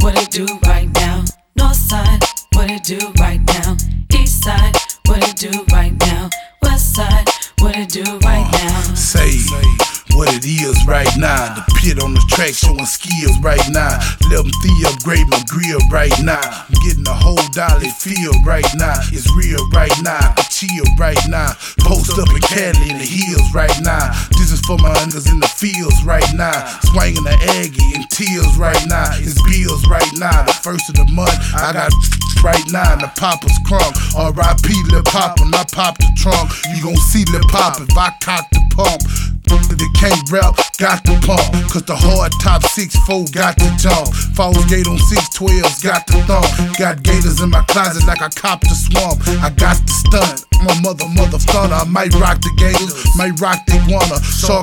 what it do right now? North side, what it do right now? East side, what it do right now? West side, what it do right now? Say what it is right now. The pit on the track showing skills right now. Let them upgrade my grill right now. I'm getting a whole dollar feel right now. It's real right now. I chill right now. Post up in Cali in the hills right now. This is for my unders in the fields right now. Swinging the Aggie in tears right now. It's bills right now. The first of the month I got right now. The Papa's crumb. R.I.P. Lil Papa. When I pop the trunk, you gon' see Lil Papa if I cock the pump. That can't rap, got the pump. Cause the hard top 6'4" got the jump. Falls gate on 612's got the thump. Got gators in my closet like I copped the swamp. I got the stunt. I'm a mother stunner. I might rock the gators, might rock the iguana. Shark